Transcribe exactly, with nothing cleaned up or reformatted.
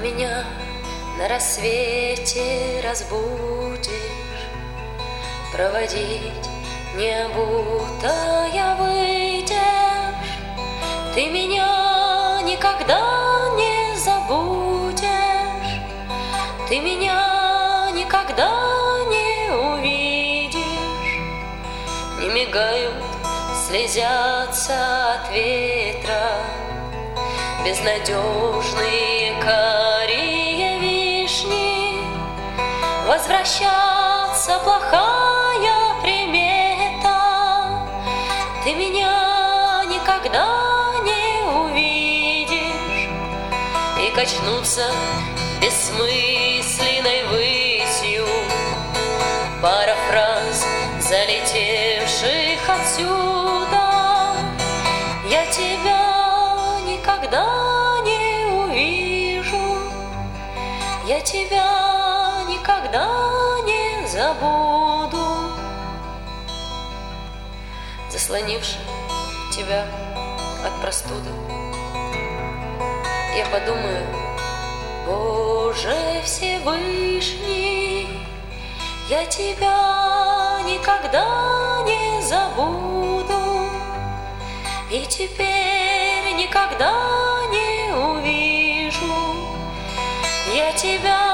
меня на рассвете разбудишь, проводить не обутая выйдешь. Ты меня никогда не забудешь, ты меня никогда не увидишь. Не мигают, слезятся от ветра безнадежные карие вишни. Возвращаться плохая примета, ты меня никогда не увидишь. И качнуться бессмысленной высью пара фраз, залетевших отсюда. Я тебя никогда не увижу, я тебя никогда не забуду. Заслонивши тебя от простуды, я подумаю: Боже Всевышний, я тебя никогда не забуду и теперь никогда не увижу. Я тебя